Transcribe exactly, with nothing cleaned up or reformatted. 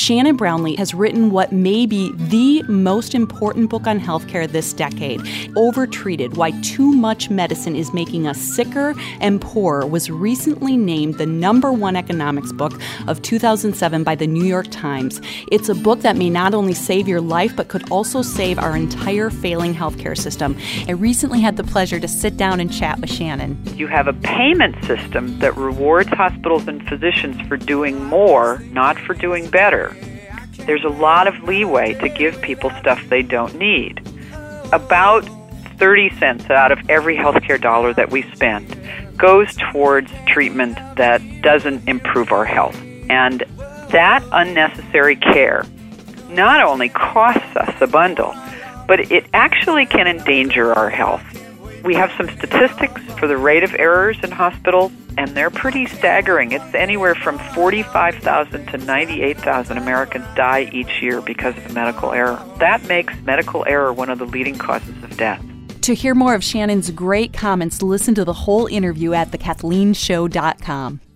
Shannon Brownlee has written what may be the most important book on healthcare this decade. Overtreated: Why Too Much Medicine is Making Us Sicker and Poorer was recently named the number one economics book of two thousand seven by the New York Times. It's a book that may not only save your life, but could also save our entire failing healthcare system. I recently had the pleasure to sit down and chat with Shannon. You have a payment system that rewards hospitals and physicians for doing more, not for doing better. There's a lot of leeway to give people stuff they don't need. About thirty cents out of every healthcare dollar that we spend goes towards treatment that doesn't improve our health. And that unnecessary care not only costs us a bundle, but it actually can endanger our health. We have some statistics for the rate of errors in hospitals, and they're pretty staggering. It's anywhere from forty-five thousand to ninety-eight thousand Americans die each year because of a medical error. That makes medical error one of the leading causes of death. To hear more of Shannon's great comments, listen to the whole interview at the kathleen show dot com.